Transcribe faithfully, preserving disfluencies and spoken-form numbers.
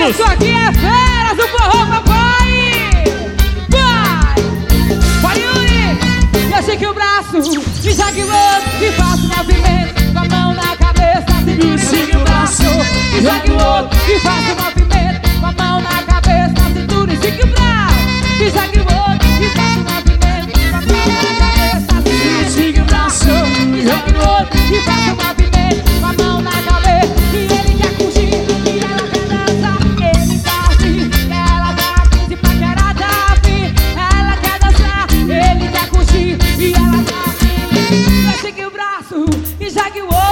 Isso aqui é feras do forró, papai. Vai! Vai, Yuri! Eu estique o braço, e jogue o outro, e faço movimento com a mão na cabeça. Estique o braço, e jogue o outro, e faço movimento com a mão na cabeça. Cintura, estique o braço, e jogue o outro, e faço movimento com a mão na cabeça. Estique o braço, e jogue o outro, e faço movimento com a mão na cabeça. E ele quer curtir, e ela quer dançar. Ele tá assim, ela tá afim de paquerada afim. Ela quer dançar, ele quer curtir, e ela tá afim. Estique o braço, e jogue o outro.